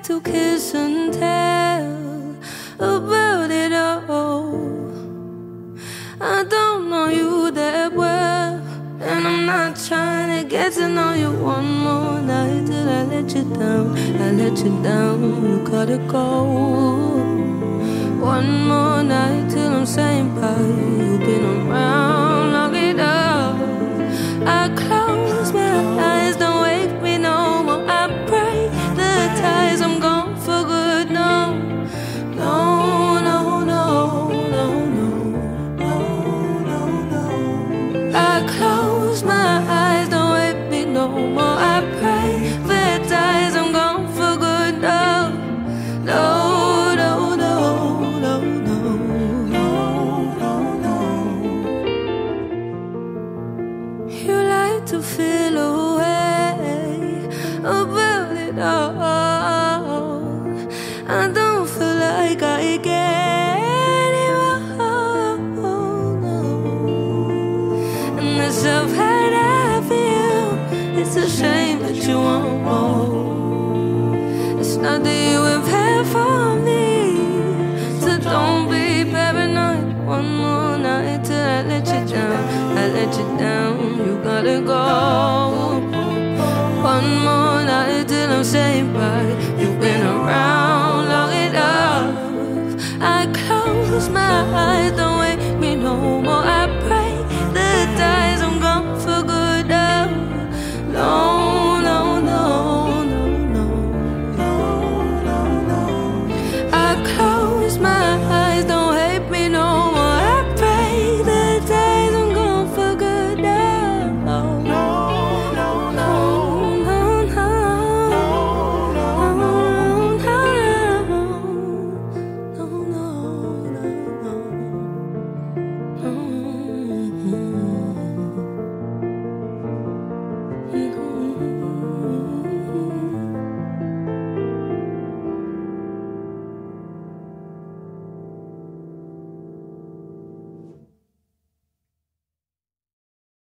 like to kiss and tell about it all. I don't know you that well, and I'm not trying to get to know you one more night till I let you down. I let you down, you gotta go. One more night till I'm saying bye. You've been around long enough. I close my eyes, don't wake me no more. I break the ties, I'm gone for good. No, no, no, no, no, no, no, no, no. I close my eyes, don't wake me no more. I break the ties, I'm gone for good. No, no. To feel away about it all. I don't feel like I get it wrong, no. And the self hurt I feel, it's a shame that you won't more. It's not that you have had for me, so don't be paranoid. One more night till I let you down. I let you down, you gotta go. One more night till I'm saying bye. You've been around long enough. I close my eyes, don't wake me no more. I break the ties, I'm gone for good. No, no, no, no, no, no, no, no. I close my eyes, don't hate me no more. I break the ties, I'm gone for good. No, no, no, no, no, no, no, no, no, no.